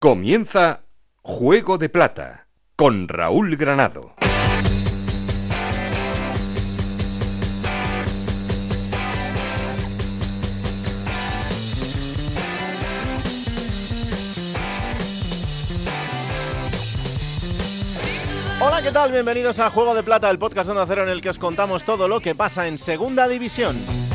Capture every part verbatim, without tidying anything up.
Comienza Juego de Plata con Raúl Granado. Hola, ¿qué tal? Bienvenidos a Juego de Plata, el podcast de Onda Cero en el que os contamos todo lo que pasa en Segunda División.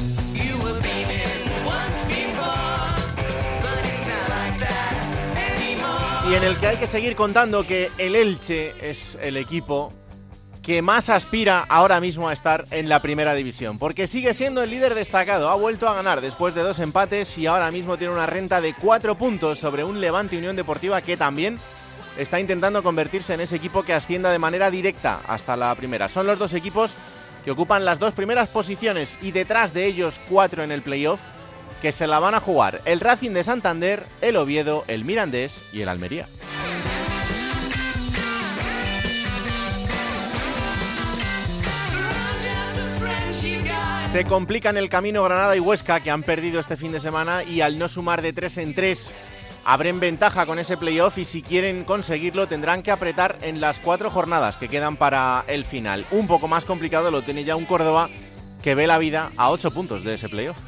Y en el que hay que seguir contando que el Elche es el equipo que más aspira ahora mismo a estar en la Primera División, porque sigue siendo el líder destacado, ha vuelto a ganar después de dos empates y ahora mismo tiene una renta de cuatro puntos sobre un Levante Unión Deportiva que también está intentando convertirse en ese equipo que ascienda de manera directa hasta la primera. Son los dos equipos que ocupan las dos primeras posiciones y detrás de ellos cuatro en el playoff que se la van a jugar: el Racing de Santander, el Oviedo, el Mirandés y el Almería. Se complican el camino Granada y Huesca, que han perdido este fin de semana y al no sumar de tres en tres abren ventaja con ese playoff, y si quieren conseguirlo tendrán que apretar en las cuatro jornadas que quedan para el final. Un poco más complicado lo tiene ya un Córdoba que ve la vida a ocho puntos de ese playoff.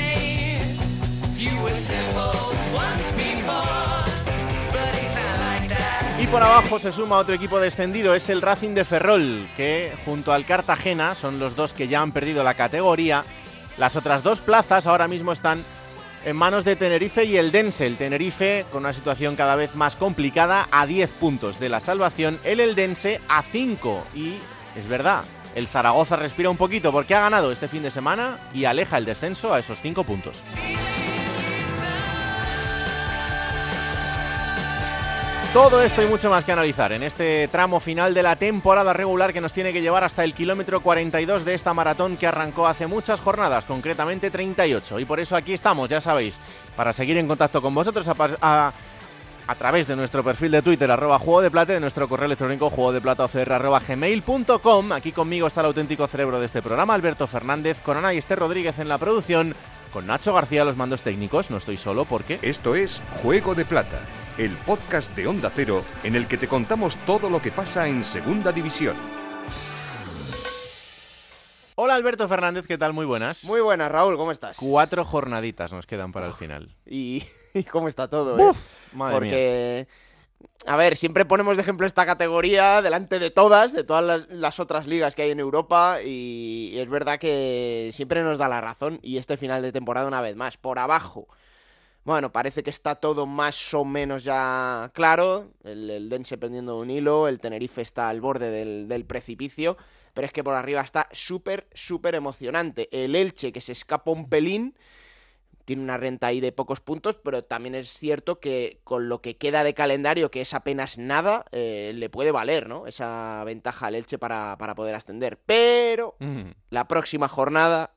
Y por abajo se suma otro equipo descendido, es el Racing de Ferrol, que junto al Cartagena son los dos que ya han perdido la categoría. Las otras dos plazas ahora mismo están en manos de Tenerife y el Eldense. El Tenerife con una situación cada vez más complicada, a diez puntos de la salvación, el Eldense a cinco. Y es verdad, el Zaragoza respira un poquito porque ha ganado este fin de semana y aleja el descenso a esos cinco puntos. Todo esto y mucho más que analizar en este tramo final de la temporada regular que nos tiene que llevar hasta el kilómetro cuarenta y dos de esta maratón que arrancó hace muchas jornadas, concretamente treinta y ocho. Y por eso aquí estamos, ya sabéis, para seguir en contacto con vosotros a, a, a través de nuestro perfil de Twitter, arroba Juego de Plata, de nuestro correo electrónico juego de plata o c r arroba gmail punto com. Aquí conmigo está el auténtico cerebro de este programa, Alberto Fernández, con Ana y Esther Rodríguez en la producción, con Nacho García a los mandos técnicos. No estoy solo porque... Esto es Juego de Plata, el podcast de Onda Cero en el que te contamos todo lo que pasa en Segunda División. Hola Alberto Fernández, ¿qué tal? Muy buenas. Muy buenas, Raúl, ¿cómo estás? Cuatro jornaditas nos quedan para el final. Y, y cómo está todo, ¿eh? Uf, madre Porque, mía. A ver, siempre ponemos de ejemplo esta categoría delante de todas, de todas las, las otras ligas que hay en Europa, y, y es verdad que siempre nos da la razón, y este final de temporada una vez más. Por abajo, bueno, parece que está todo más o menos ya claro, el, el Eldense pendiendo de un hilo, el Tenerife está al borde del, del precipicio, pero es que por arriba está súper, súper emocionante. El Elche, que se escapa un pelín, tiene una renta ahí de pocos puntos, pero también es cierto que con lo que queda de calendario, que es apenas nada, eh, le puede valer, ¿no? Esa ventaja al Elche para, para poder ascender. Pero mm. la próxima jornada,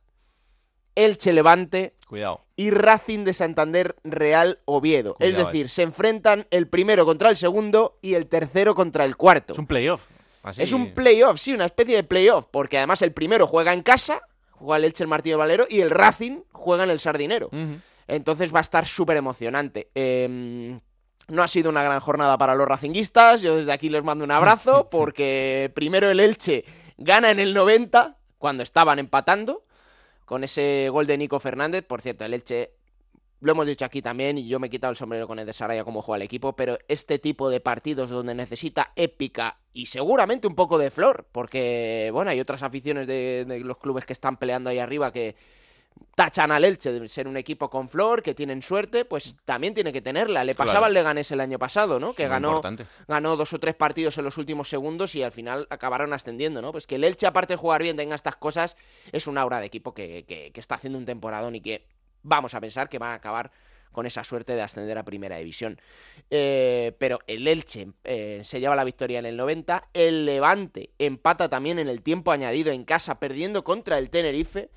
Elche Levante, cuidado, y Racing de Santander Real Oviedo. Cuidado, es decir, es. se enfrentan el primero contra el segundo y el tercero contra el cuarto. Es un playoff. Así... Es un playoff, sí, una especie de playoff, porque además el primero juega en casa, juega el Elche el Martínez Valero, y el Racing juega en el Sardinero. Uh-huh. Entonces va a estar súper emocionante. Eh, no ha sido una gran jornada para los racinguistas, yo desde aquí les mando un abrazo, porque primero el Elche gana en el noventa, cuando estaban empatando, con ese gol de Nico Fernández. Por cierto, el Elche, lo hemos dicho aquí también, y yo me he quitado el sombrero con el de Saraya como juega el equipo, pero este tipo de partidos donde necesita épica y seguramente un poco de flor, porque, bueno, hay otras aficiones de, de los clubes que están peleando ahí arriba que tachan al Elche de ser un equipo con flor, que tienen suerte, pues también tiene que tenerla. Le pasaba claro. al Leganés el año pasado, ¿no? Que ganó, ganó dos o tres partidos en los últimos segundos y al final acabaron ascendiendo, ¿no? Pues que el Elche, aparte de jugar bien, tenga estas cosas, es un aura de equipo que, que, que está haciendo un temporadón y que vamos a pensar que van a acabar con esa suerte de ascender a Primera División. Eh, pero el Elche eh, se lleva la victoria en el noventa, el Levante empata también en el tiempo añadido en casa, perdiendo contra el Tenerife,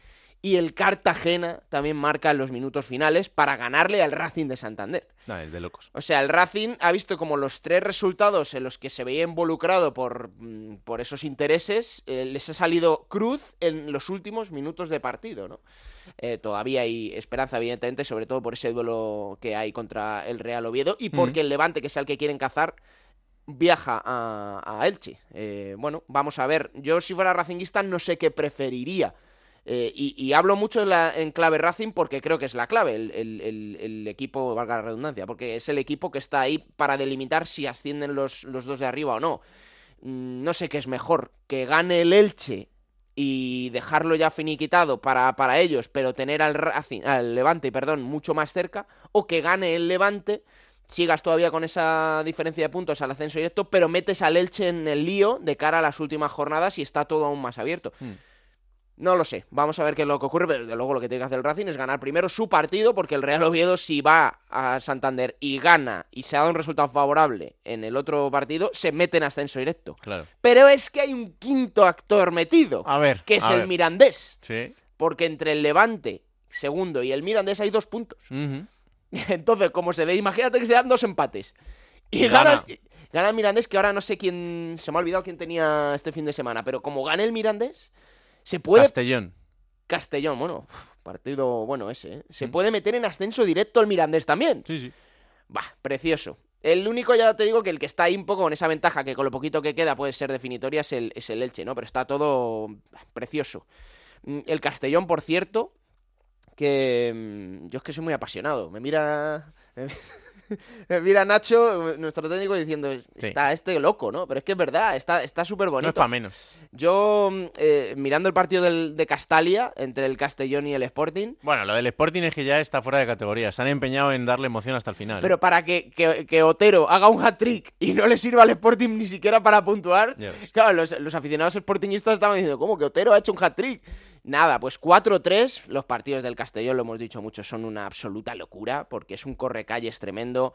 y el Cartagena también marca en los minutos finales para ganarle al Racing de Santander. No, es de locos. O sea, el Racing ha visto como los tres resultados en los que se veía involucrado por, por esos intereses, eh, les ha salido cruz en los últimos minutos de partido, ¿no? Eh, todavía hay esperanza, evidentemente, sobre todo por ese duelo que hay contra el Real Oviedo y porque mm. el Levante, que es el que quieren cazar, viaja a, a Elche. Eh, bueno, vamos a ver. Yo, si fuera racinguista, no sé qué preferiría. Eh, y, y hablo mucho en, la, en clave Racing porque creo que es la clave, el, el, el, el equipo, valga la redundancia, porque es el equipo que está ahí para delimitar si ascienden los, los dos de arriba o no. Mm, no sé qué es mejor, que gane el Elche y dejarlo ya finiquitado para, para ellos, pero tener al, Racing, al Levante, perdón, mucho más cerca, o que gane el Levante, sigas todavía con esa diferencia de puntos al ascenso directo, pero metes al Elche en el lío de cara a las últimas jornadas y está todo aún más abierto. Mm. No lo sé, vamos a ver qué es lo que ocurre, pero desde luego lo que tiene que hacer el Racing es ganar primero su partido, porque el Real Oviedo, si va a Santander y gana y se da un resultado favorable en el otro partido, se mete en ascenso directo. Claro. Pero es que hay un quinto actor metido, a ver, que es a el ver. Mirandés. Sí. Porque entre el Levante, segundo, y el Mirandés hay dos puntos. Uh-huh. Entonces, como se ve, imagínate que se dan dos empates. Y, y gana, gana. gana el Mirandés, que ahora no sé quién, se me ha olvidado quién tenía este fin de semana, pero como gane el Mirandés, se puede... Castellón. Castellón, bueno, partido bueno ese, ¿eh? Se mm. puede meter en ascenso directo el Mirandés también. Sí, sí. Bah, precioso. El único, ya te digo, que el que está ahí un poco con esa ventaja, que con lo poquito que queda puede ser definitoria, es el, es el Elche, ¿no? Pero está todo bah, precioso. El Castellón, por cierto, que yo es que soy muy apasionado. Me mira... Me mira Nacho, nuestro técnico, diciendo, está sí. este loco, ¿no? Pero es que es verdad, está está súper bonito. No es para menos. Yo, eh, mirando el partido del, de Castalia, entre el Castellón y el Sporting... Bueno, lo del Sporting es que ya está fuera de categoría. Se han empeñado en darle emoción hasta el final. Pero para que, que, que Otero haga un hat-trick y no le sirva al Sporting ni siquiera para puntuar... Claro, los, los aficionados sportingistas estaban diciendo, ¿cómo que Otero ha hecho un hat-trick? Nada, pues cuatro tres, los partidos del Castellón, lo hemos dicho mucho, son una absoluta locura, porque es un correcalles tremendo,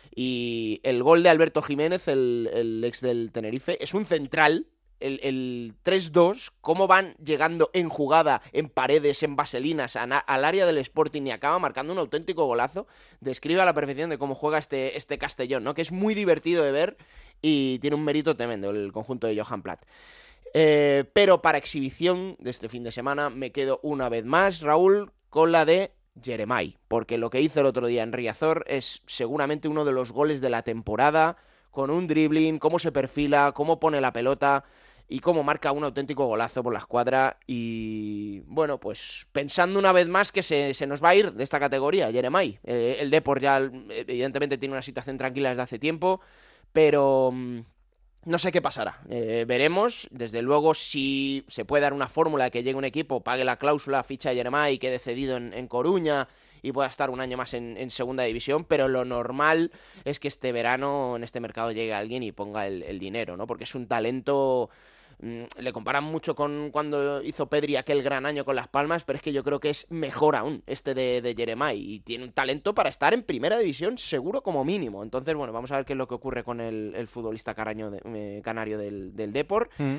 y el gol de Alberto Jiménez, el, el ex del Tenerife, es un central, el, el tres dos, cómo van llegando en jugada, en paredes, en vaselinas, a, al área del Sporting y acaba marcando un auténtico golazo, describe a la perfección de cómo juega este, este Castellón, ¿no? Que es muy divertido de ver y tiene un mérito tremendo el conjunto de Johan Platt. Eh, pero para exhibición de este fin de semana me quedo una vez más, Raúl, con la de Jeremai, porque lo que hizo el otro día en Riazor es seguramente uno de los goles de la temporada, con un dribbling, cómo se perfila, cómo pone la pelota y cómo marca un auténtico golazo por la escuadra. Y bueno, pues pensando una vez más que se, se nos va a ir de esta categoría Jeremai. Eh, el Depor ya evidentemente tiene una situación tranquila desde hace tiempo, pero... no sé qué pasará, eh, veremos, desde luego si se puede dar una fórmula de que llegue un equipo, pague la cláusula, ficha de Jeremai y quede cedido en, en Coruña y pueda estar un año más en, en segunda división, pero lo normal es que este verano en este mercado llegue alguien y ponga el, el dinero, ¿no? Porque es un talento... Le comparan mucho con cuando hizo Pedri aquel gran año con Las Palmas, pero es que yo creo que es mejor aún este de, de Jeremai y tiene un talento para estar en primera división seguro como mínimo. Entonces, bueno, vamos a ver qué es lo que ocurre con el, el futbolista caraño de, eh, canario del, del Depor. Mm.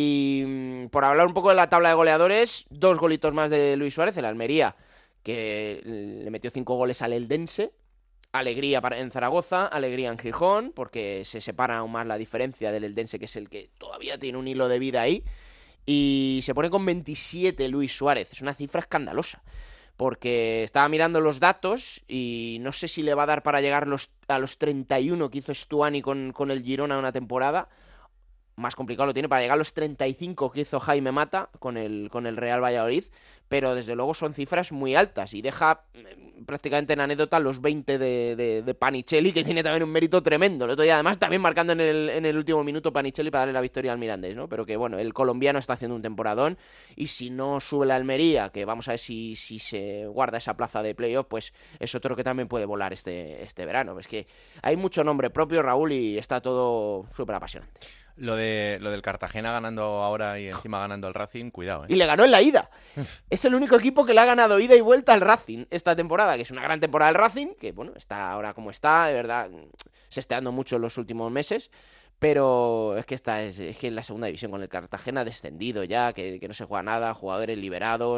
Y por hablar un poco de la tabla de goleadores, dos golitos más de Luis Suárez, el Almería, que le metió cinco goles al Eldense. Alegría en Zaragoza, alegría en Gijón, porque se separa aún más la diferencia del Eldense, que es el que todavía tiene un hilo de vida ahí, y se pone con veintisiete Luis Suárez. Es una cifra escandalosa, porque estaba mirando los datos y no sé si le va a dar para llegar los, a los treinta y uno que hizo Stuani con, con el Girona una temporada. Más complicado lo tiene para llegar a los treinta y cinco que hizo Jaime Mata con el, con el Real Valladolid, pero desde luego son cifras muy altas y deja prácticamente en anécdota los veinte de, de, de Panichelli, que tiene también un mérito tremendo. El otro día además también marcando en el, en el último minuto Panichelli para darle la victoria al Mirandés, ¿no? Pero que bueno, el colombiano está haciendo un temporadón y si no sube la Almería, que vamos a ver si, si se guarda esa plaza de playoff, pues es otro que también puede volar este, este verano. Es que hay mucho nombre propio, Raúl, y está todo súper apasionante. Lo de lo del Cartagena ganando ahora y encima ganando al Racing, cuidado, ¿eh? Y le ganó en la ida. Es el único equipo que le ha ganado ida y vuelta al Racing esta temporada, que es una gran temporada del Racing, que bueno, está ahora como está, de verdad, se está dando mucho en los últimos meses, pero es que esta es, es que en la segunda división con el Cartagena ha descendido ya, que, que no se juega nada, jugadores liberados,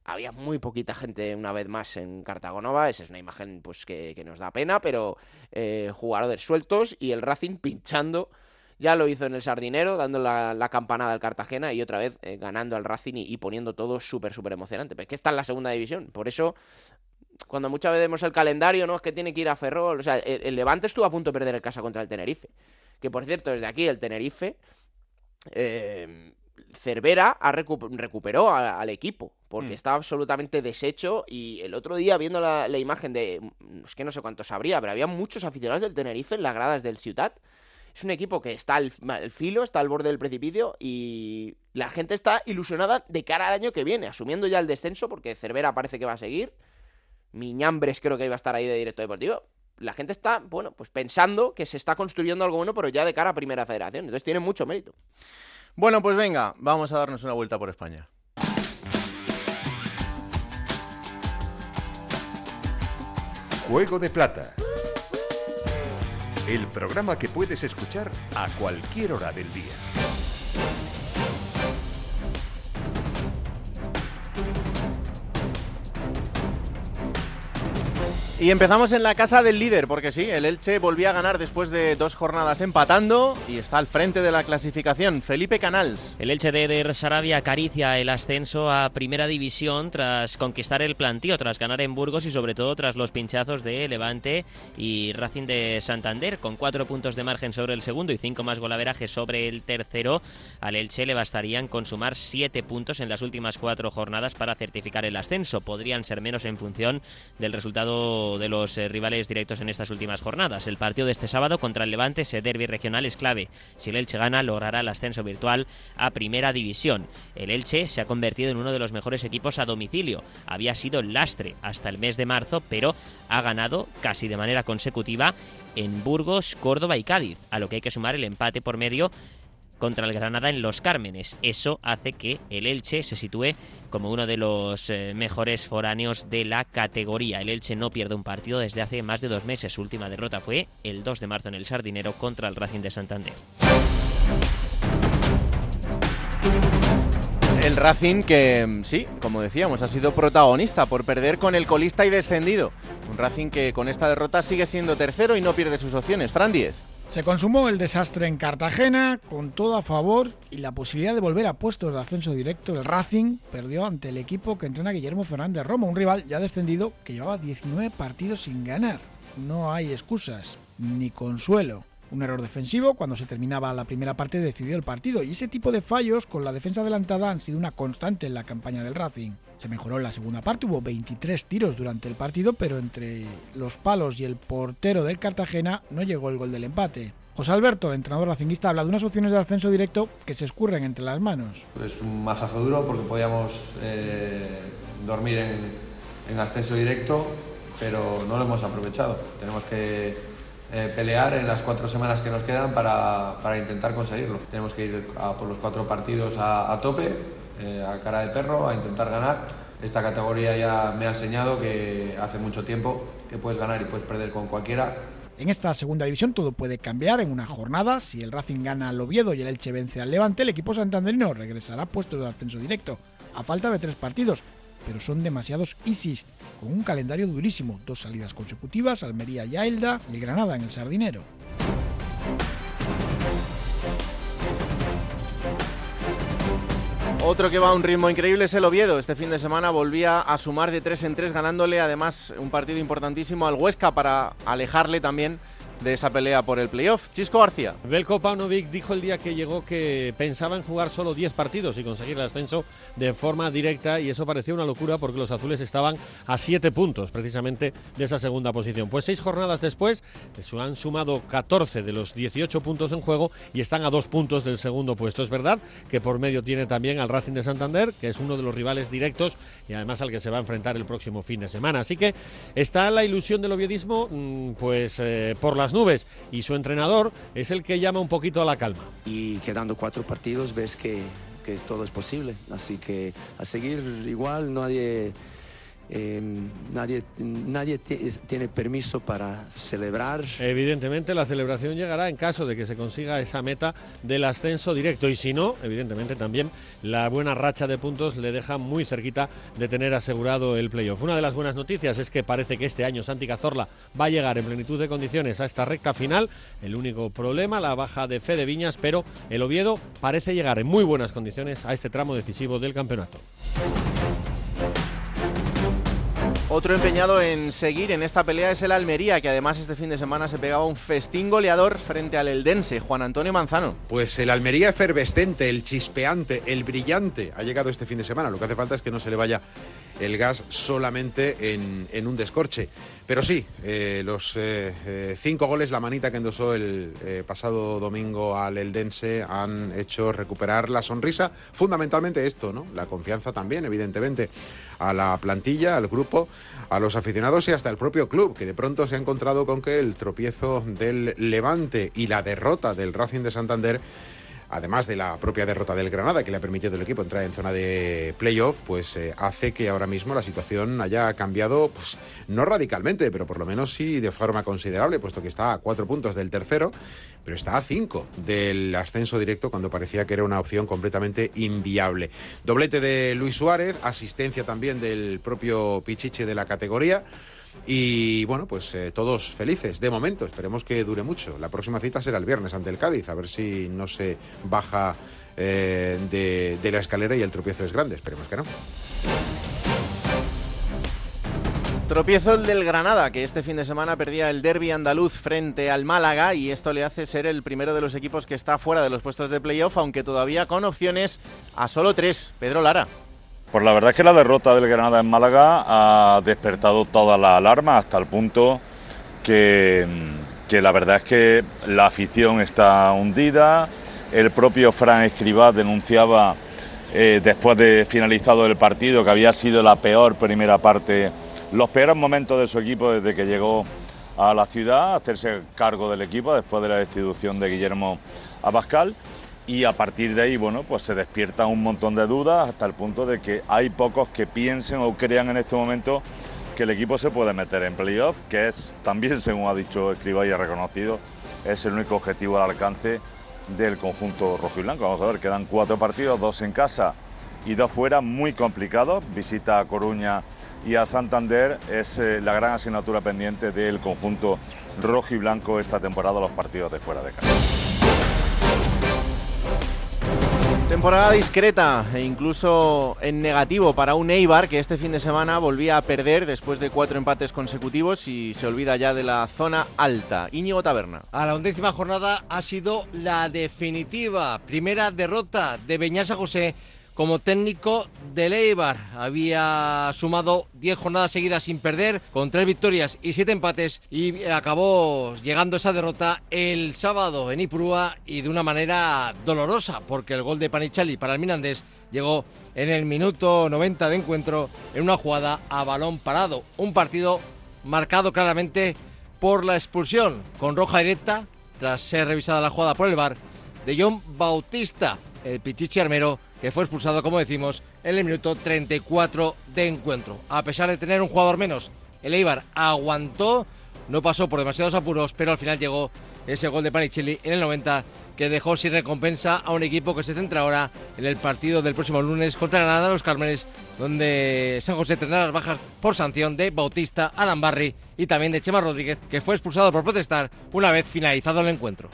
había muy poquita gente una vez más en Cartagonova. Esa es una imagen pues que, que nos da pena, pero eh, jugadores sueltos y el Racing pinchando. Ya lo hizo en el Sardinero, dando la, la campanada al Cartagena y otra vez eh, ganando al Racing y, y poniendo todo súper, súper emocionante. Pero es que está en la segunda división. Por eso, cuando muchas veces vemos el calendario, no es que tiene que ir a Ferrol. O sea, el, el Levante estuvo a punto de perder el casa contra el Tenerife. Que por cierto, desde aquí el Tenerife, eh, Cervera ha recu- recuperó a, al equipo. Porque mm. estaba absolutamente deshecho. Y el otro día, viendo la, la imagen de... Es que no sé cuántos habría, pero había muchos aficionados del Tenerife en las gradas del Ciutat. Es un equipo que está al, al filo, está al borde del precipicio y la gente está ilusionada de cara al año que viene, asumiendo ya el descenso porque Cervera parece que va a seguir. Miñambres creo que iba a estar ahí de director deportivo. La gente está, bueno, pues pensando que se está construyendo algo bueno, pero ya de cara a Primera Federación. Entonces tiene mucho mérito. Bueno, pues venga, vamos a darnos una vuelta por España. Juego de Plata. El programa que puedes escuchar a cualquier hora del día. Y empezamos en la casa del líder, porque sí, el Elche volvía a ganar después de dos jornadas empatando y está al frente de la clasificación. Felipe Canals. El Elche de Eder Sarabia acaricia el ascenso a Primera División tras conquistar el plantío, tras ganar en Burgos y sobre todo tras los pinchazos de Levante y Racing de Santander. Con cuatro puntos de margen sobre el segundo y cinco más golaveraje sobre el tercero, al Elche le bastarían consumar siete puntos en las últimas cuatro jornadas para certificar el ascenso. Podrían ser menos en función del resultado de los eh, rivales directos en estas últimas jornadas. El partido de este sábado contra el Levante, ese derbi regional, es clave. Si el Elche gana, logrará el ascenso virtual a Primera División. El Elche se ha convertido en uno de los mejores equipos a domicilio. Había sido el lastre hasta el mes de marzo, pero ha ganado casi de manera consecutiva en Burgos, Córdoba y Cádiz, a lo que hay que sumar el empate por medio contra el Granada en Los Cármenes. Eso hace que el Elche se sitúe como uno de los eh, mejores foráneos de la categoría. El Elche no pierde un partido desde hace más de dos meses. Su última derrota fue el dos de marzo en el Sardinero contra el Racing de Santander. El Racing que, sí, como decíamos, ha sido protagonista por perder con el colista y descendido. Un Racing que con esta derrota sigue siendo tercero y no pierde sus opciones. Fran Diez. Se consumó el desastre en Cartagena, con todo a favor y la posibilidad de volver a puestos de ascenso directo. El Racing perdió ante el equipo que entrena Guillermo Fernández Romo, un rival ya descendido que llevaba diecinueve partidos sin ganar. No hay excusas, ni consuelo. Un error defensivo cuando se terminaba la primera parte decidió el partido y ese tipo de fallos con la defensa adelantada han sido una constante en la campaña del Racing. Se mejoró en la segunda parte, hubo veintitrés tiros durante el partido, pero entre los palos y el portero del Cartagena no llegó el gol del empate. José Alberto, el entrenador racinguista, habla de unas opciones de ascenso directo que se escurren entre las manos. Es un mazazo duro porque podíamos eh, dormir en, en ascenso directo, pero no lo hemos aprovechado. Tenemos que Eh, pelear en las cuatro semanas que nos quedan para, para intentar conseguirlo. Tenemos que ir a por los cuatro partidos a, a tope, eh, a cara de perro, a intentar ganar. Esta categoría ya me ha enseñado que hace mucho tiempo que puedes ganar y puedes perder con cualquiera. En esta segunda división todo puede cambiar en una jornada. Si el Racing gana al Oviedo y el Elche vence al Levante, el equipo santanderino regresará a puestos de ascenso directo, a falta de tres partidos. Pero son demasiados easies, con un calendario durísimo, dos salidas consecutivas, Almería y Elda, y el Granada en el Sardinero. Otro que va a un ritmo increíble es el Oviedo. Este fin de semana volvía a sumar de tres en tres, ganándole además un partido importantísimo al Huesca para alejarle también de esa pelea por el playoff. Chisco García. Veljko Paunovic dijo el día que llegó que pensaba en jugar solo diez partidos y conseguir el ascenso de forma directa, y eso parecía una locura porque los azules estaban a siete puntos precisamente de esa segunda posición. Pues seis jornadas después han sumado catorce de los dieciocho puntos en juego y están a dos puntos del segundo puesto. Es verdad que por medio tiene también al Racing de Santander, que es uno de los rivales directos y además al que se va a enfrentar el próximo fin de semana. Así que está la ilusión del oviedismo pues eh, por las nubes, y su entrenador es el que llama un poquito a la calma. Y quedando cuatro partidos ves que, que todo es posible, así que a seguir igual, nadie, Eh, nadie nadie tiene permiso para celebrar. Evidentemente la celebración llegará en caso de que se consiga esa meta del ascenso directo, y si no, evidentemente también la buena racha de puntos le deja muy cerquita de tener asegurado el playoff. Una de las buenas noticias es que parece que este año Santi Cazorla va a llegar en plenitud de condiciones a esta recta final. El único problema, la baja de Fede Viñas, pero el Oviedo parece llegar en muy buenas condiciones a este tramo decisivo del campeonato. Otro empeñado en seguir en esta pelea es el Almería, que además este fin de semana se pegaba un festín goleador frente al Eldense. Juan Antonio Manzano. Pues el Almería efervescente, el chispeante, el brillante ha llegado este fin de semana. Lo que hace falta es que no se le vaya el gas solamente en, en un descorche. Pero sí, eh, los eh, eh, cinco goles, la manita que endosó el eh, pasado domingo al Eldense, han hecho recuperar la sonrisa. Fundamentalmente esto, ¿no? La confianza también, evidentemente, a la plantilla, al grupo, a los aficionados y hasta el propio club, que de pronto se ha encontrado con que el tropiezo del Levante y la derrota del Racing de Santander, además de la propia derrota del Granada, que le ha permitido al equipo entrar en zona de playoff, pues eh, hace que ahora mismo la situación haya cambiado, pues no radicalmente, pero por lo menos sí de forma considerable, puesto que está a cuatro puntos del tercero, pero está a cinco del ascenso directo, cuando parecía que era una opción completamente inviable. Doblete de Luis Suárez, asistencia también del propio Pichichi de la categoría. Y bueno, pues eh, todos felices de momento, esperemos que dure mucho. La próxima cita será el viernes ante el Cádiz, a ver si no se baja eh, de, de la escalera y el tropiezo es grande, esperemos que no. Tropiezo el del Granada, que este fin de semana perdía el derbi andaluz frente al Málaga, y esto le hace ser el primero de los equipos que está fuera de los puestos de playoff, aunque todavía con opciones a solo tres. Pedro Lara. Pues la verdad es que la derrota del Granada en Málaga ha despertado toda la alarma, hasta el punto que, que la verdad es que la afición está hundida. El propio Fran Escribá denunciaba eh, después de finalizado el partido que había sido la peor primera parte, los peores momentos de su equipo desde que llegó a la ciudad, a hacerse cargo del equipo después de la destitución de Guillermo Abascal. Y a partir de ahí, bueno, pues se despierta un montón de dudas, hasta el punto de que hay pocos que piensen o crean en este momento que el equipo se puede meter en playoff, que es también, según ha dicho Escribá y ha reconocido, es el único objetivo al alcance del conjunto rojiblanco. Vamos a ver, quedan cuatro partidos, dos en casa y dos fuera, muy complicados. Visita a Coruña y a Santander, es eh, la gran asignatura pendiente del conjunto rojiblanco esta temporada, los partidos de fuera de casa. Temporada discreta e incluso en negativo para un Eibar, que este fin de semana volvía a perder después de cuatro empates consecutivos y se olvida ya de la zona alta. Íñigo Taberna. A la undécima jornada ha sido la definitiva. Primera derrota de Beñasa José como técnico del Eibar. Había sumado diez jornadas seguidas sin perder, con tres victorias y siete empates, y acabó llegando esa derrota el sábado en Ipurúa, y de una manera dolorosa, porque el gol de Panichali para el Mirandés llegó en el minuto noventa de encuentro en una jugada a balón parado. Un partido marcado claramente por la expulsión con roja directa, tras ser revisada la jugada por el V A R, de John Bautista, el Pichichi armero, que fue expulsado, como decimos, en el minuto treinta y cuatro de encuentro. A pesar de tener un jugador menos, el Eibar aguantó, no pasó por demasiados apuros, pero al final llegó ese gol de Panicelli en el noventa, que dejó sin recompensa a un equipo que se centra ahora en el partido del próximo lunes contra Granada de los Cármenes, donde San José tendrá las bajas por sanción de Bautista, Alan Barry y también de Chema Rodríguez, que fue expulsado por protestar una vez finalizado el encuentro.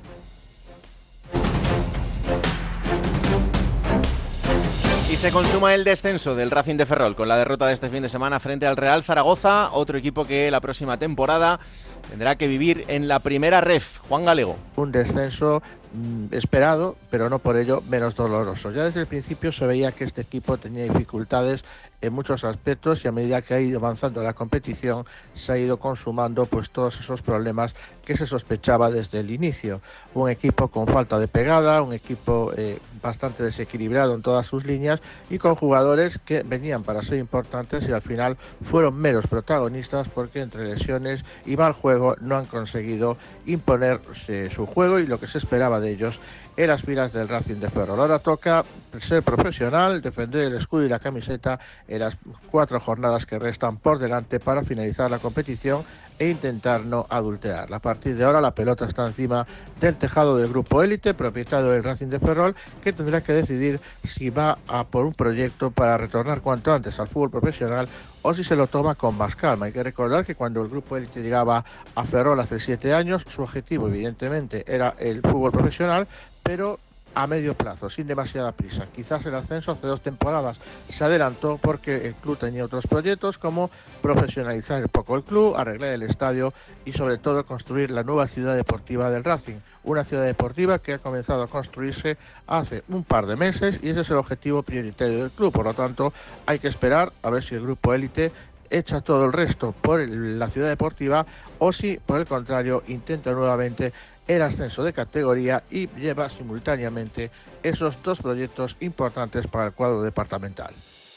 Y se consuma el descenso del Racing de Ferrol con la derrota de este fin de semana frente al Real Zaragoza, otro equipo que la próxima temporada tendrá que vivir en la primera ref. Juan Galego. Un descenso mmm, esperado, pero no por ello menos doloroso. Ya desde el principio se veía que este equipo tenía dificultades en muchos aspectos, y a medida que ha ido avanzando la competición se ha ido consumando pues todos esos problemas que se sospechaba desde el inicio. Un equipo con falta de pegada, un equipo eh, bastante desequilibrado en todas sus líneas y con jugadores que venían para ser importantes y al final fueron meros protagonistas, porque entre lesiones y mal juego no han conseguido imponer eh, su juego y lo que se esperaba de de ellos en las filas del Racing de Ferrol. Ahora toca ser profesional, defender el escudo y la camiseta en las cuatro jornadas que restan por delante para finalizar la competición e intentar no adulterar. A partir de ahora la pelota está encima del tejado del grupo élite, propietario del Racing de Ferrol, que tendrá que decidir si va a por un proyecto para retornar cuanto antes al fútbol profesional o si se lo toma con más calma. Hay que recordar que cuando el grupo élite llegaba a Ferrol hace siete años, su objetivo evidentemente era el fútbol profesional, pero a medio plazo, sin demasiada prisa. Quizás el ascenso hace dos temporadas se adelantó porque el club tenía otros proyectos como profesionalizar un poco el club, arreglar el estadio y sobre todo construir la nueva ciudad deportiva del Racing. Una ciudad deportiva que ha comenzado a construirse hace un par de meses y ese es el objetivo prioritario del club. Por lo tanto, hay que esperar a ver si el grupo élite echa todo el resto por el, la ciudad deportiva o si, por el contrario, intenta nuevamente el ascenso de categoría y lleva simultáneamente esos dos proyectos importantes para el cuadro departamental.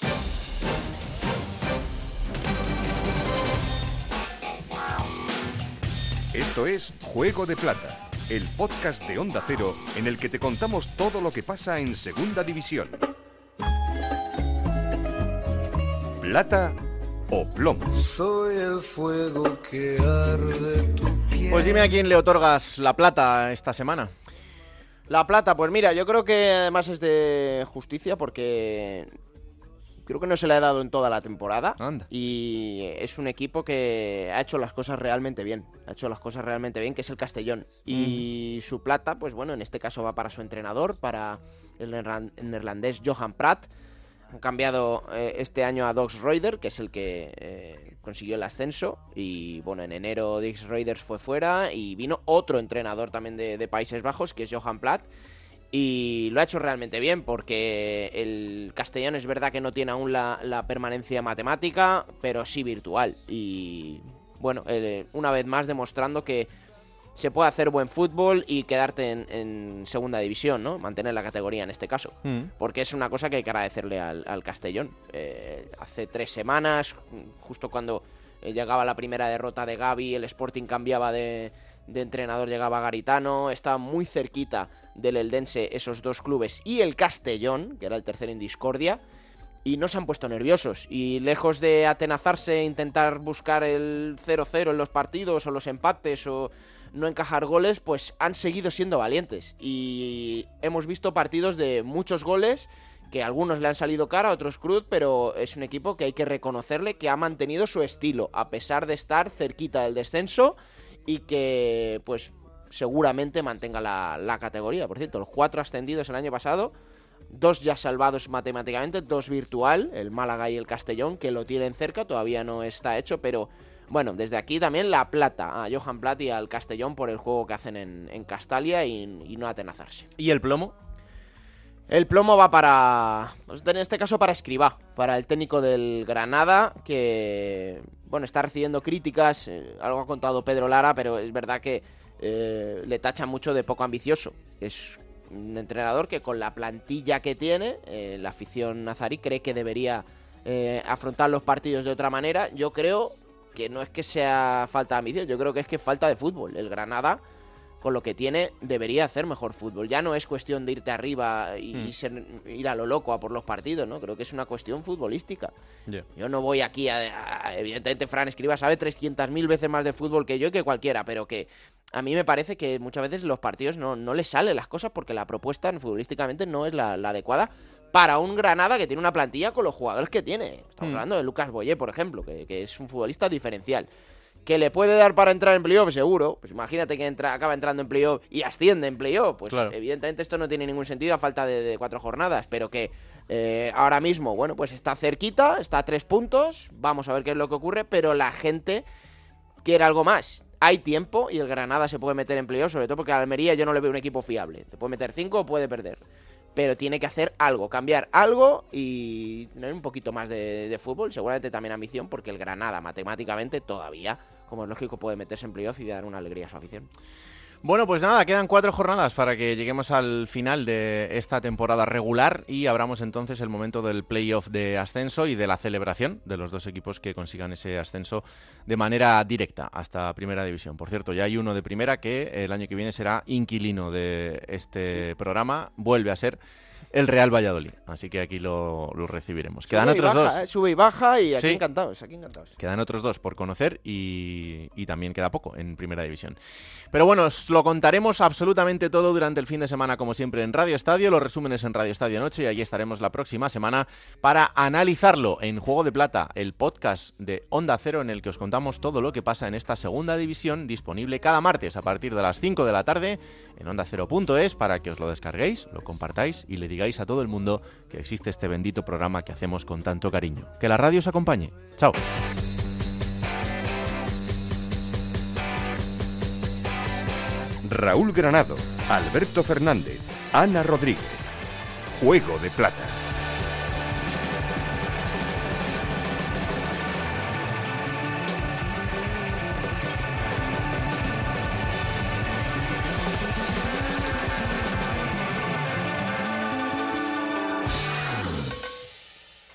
Esto es Juego de Plata, el podcast de Onda Cero en el que te contamos todo lo que pasa en Segunda División. Plata o plomo. Soy el fuego que arde tu piel. Pues dime a quién le otorgas la plata esta semana. La plata, pues mira, yo creo que además es de justicia porque creo que no se le ha dado en toda la temporada. Anda. Y es un equipo que ha hecho las cosas realmente bien. Ha hecho las cosas realmente bien, que es el Castellón. Y mm. su plata, pues bueno, en este caso va para su entrenador, para el neerlandés Johan Prat. Han cambiado eh, este año a Dox Reuter, que es el que eh, consiguió el ascenso. Y bueno, en enero Dix Reuters fue fuera y vino otro entrenador también de, de Países Bajos, que es Johan Prat. Y lo ha hecho realmente bien porque el Castellón es verdad que no tiene aún la, la permanencia matemática, pero sí virtual. Y bueno, eh, una vez más demostrando que se puede hacer buen fútbol y quedarte en, en segunda división, ¿no? Mantener la categoría en este caso. Mm. Porque es una cosa que hay que agradecerle al, al Castellón. Eh, hace tres semanas, justo cuando eh, llegaba la primera derrota de Gavi, el Sporting cambiaba de, de entrenador, llegaba Garitano, estaba muy cerquita del Eldense esos dos clubes y el Castellón, que era el tercero en discordia, y no se han puesto nerviosos. Y lejos de atenazarse e intentar buscar el cero cero en los partidos o los empates o no encajar goles, pues han seguido siendo valientes y hemos visto partidos de muchos goles que a algunos le han salido cara, a otros cruz, pero es un equipo que hay que reconocerle que ha mantenido su estilo a pesar de estar cerquita del descenso y que pues seguramente mantenga la, la categoría. Por cierto, los cuatro ascendidos el año pasado, dos ya salvados matemáticamente, dos virtual, el Málaga y el Castellón, que lo tienen cerca, todavía no está hecho, pero bueno, desde aquí también la plata a Johan Prat y al Castellón por el juego que hacen en, en Castalia y, y no atenazarse. ¿Y el plomo? El plomo va para, pues en este caso para Escribá, para el técnico del Granada, que bueno, está recibiendo críticas, eh, algo ha contado Pedro Lara, pero es verdad que eh, le tacha mucho de poco ambicioso. Es un entrenador que con la plantilla que tiene, eh, la afición nazarí cree que debería eh, afrontar los partidos de otra manera. Yo creo que no es que sea falta de ambición, yo creo que es que falta de fútbol. El Granada, con lo que tiene, debería hacer mejor fútbol. Ya no es cuestión de irte arriba y, mm. y ser, ir a lo loco a por los partidos, ¿no? Creo que es una cuestión futbolística. Yeah. Yo no voy aquí a, a... Evidentemente, Fran Escribá sabe trescientas mil veces más de fútbol que yo y que cualquiera, pero que a mí me parece que muchas veces los partidos no, no les salen las cosas porque la propuesta futbolísticamente no es la, la adecuada para un Granada que tiene una plantilla con los jugadores que tiene. Estamos mm. hablando de Lucas Boyé, por ejemplo, que, que es un futbolista diferencial. ¿Que le puede dar para entrar en playoff? Seguro. Pues imagínate que entra, acaba entrando en playoff y asciende en playoff. Pues claro, evidentemente esto no tiene ningún sentido a falta de, de cuatro jornadas. Pero que eh, ahora mismo, bueno, pues está cerquita, está a tres puntos. Vamos a ver qué es lo que ocurre. Pero la gente quiere algo más. Hay tiempo y el Granada se puede meter en playoff, sobre todo porque a Almería yo no le veo un equipo fiable. Te puede meter cinco o puede perder. Pero tiene que hacer algo, cambiar algo y tener un poquito más de, de fútbol. Seguramente también ambición, porque el Granada matemáticamente todavía, como es lógico, puede meterse en playoff y dar una alegría a su afición. Bueno, pues nada, quedan cuatro jornadas para que lleguemos al final de esta temporada regular y abramos entonces el momento del playoff de ascenso y de la celebración de los dos equipos que consigan ese ascenso de manera directa hasta Primera División. Por cierto, ya hay uno de Primera que el año que viene será inquilino de este sí. programa, vuelve a ser el Real Valladolid, así que aquí lo, lo recibiremos. Quedan sube otros y baja, dos. Eh, sube y baja y aquí sí. encantados, aquí encantados. Quedan otros dos por conocer y, y también queda poco en Primera División. Pero bueno, os lo contaremos absolutamente todo durante el fin de semana, como siempre, en Radio Estadio, los resúmenes en Radio Estadio Noche, y allí estaremos la próxima semana para analizarlo en Juego de Plata, el podcast de Onda Cero en el que os contamos todo lo que pasa en esta segunda división, disponible cada martes a partir de las cinco de la tarde en onda cero punto es para que os lo descarguéis, lo compartáis y le digáis a todo el mundo que existe este bendito programa que hacemos con tanto cariño. Que la radio os acompañe. Chao. Raúl Granado, Alberto Fernández, Ana Rodríguez. Juego de Plata.